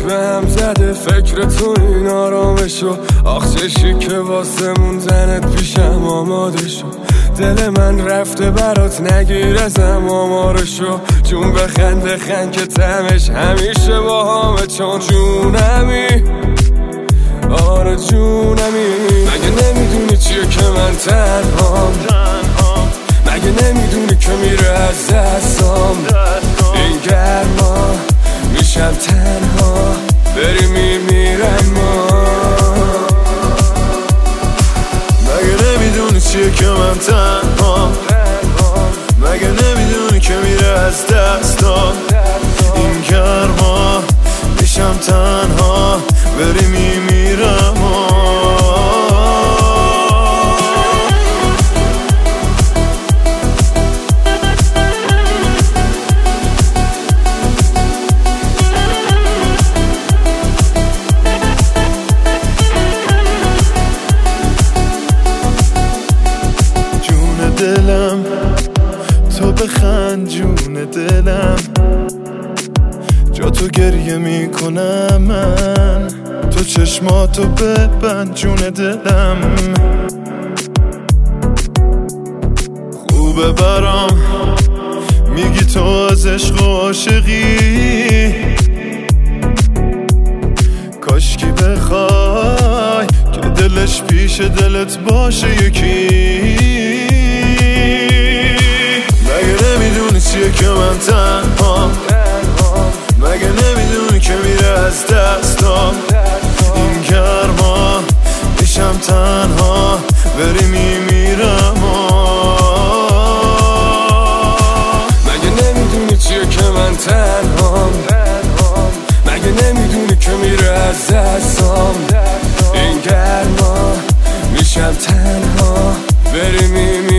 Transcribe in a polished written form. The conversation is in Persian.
به هم زده فکر تو این آرامشو. آخ چشی که واسه موندنت پیشم آماده شو. دل من رفته برات نگیر ازم آمارشو. جون بخنده خند که تمش همیشه با همه. چون جونمی آره جونمی. مگه نمیدونی چیه که من تنهام؟ مگه نمیدونی که میره از دستام این گرما؟ میشم تنها بری میمیرم مگه نمیدونی چیه که من تنهام؟ مگه نمیدونی که میره از دستام این گرما؟ میشم تنها بری میمیرم دلم تو بخند جون دلم، جا تو گریه میکنم من. تو چشماتو ببند جون دلم، خوبه برام میگی تو از عشق و عاشقی. کاشکی بخوای که دلش پیش دلت باشه یکی. مگه نمیدونی چیه که من تنهام؟ مگه نمیدونی که میره از دستام این گرما؟ میشم تنها بری میمیرم مگه نمیدونی چیه که من تنهام؟ مگه نمیدونی که میره از دستام این گرما؟ میشم تنها بری میمیرم